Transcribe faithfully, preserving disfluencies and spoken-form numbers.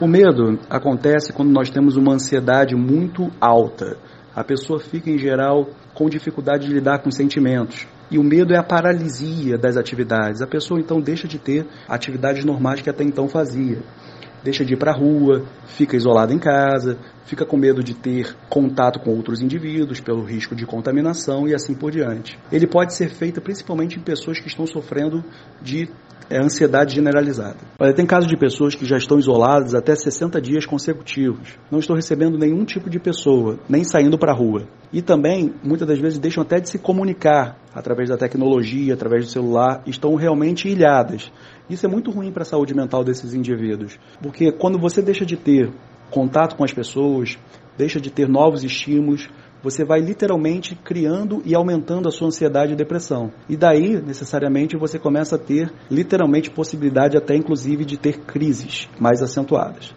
O medo acontece quando nós temos uma ansiedade muito alta. A pessoa fica, em geral, com dificuldade de lidar com sentimentos. E o medo é a paralisia das atividades. A pessoa, então, deixa de ter atividades normais que até então fazia. Deixa de ir para a rua, fica isolado em casa, fica com medo de ter contato com outros indivíduos pelo risco de contaminação e assim por diante. Ele pode ser feito principalmente em pessoas que estão sofrendo de é, ansiedade generalizada. Olha, tem casos de pessoas que já estão isoladas até sessenta dias consecutivos. Não estão recebendo nenhum tipo de pessoa, nem saindo para a rua. E também, muitas das vezes, deixam até de se comunicar através da tecnologia, através do celular, estão realmente ilhadas. Isso é muito ruim para a saúde mental desses indivíduos, porque quando você deixa de ter contato com as pessoas, deixa de ter novos estímulos, você vai literalmente criando e aumentando a sua ansiedade e depressão. E daí, necessariamente, você começa a ter literalmente possibilidade até inclusive de ter crises mais acentuadas.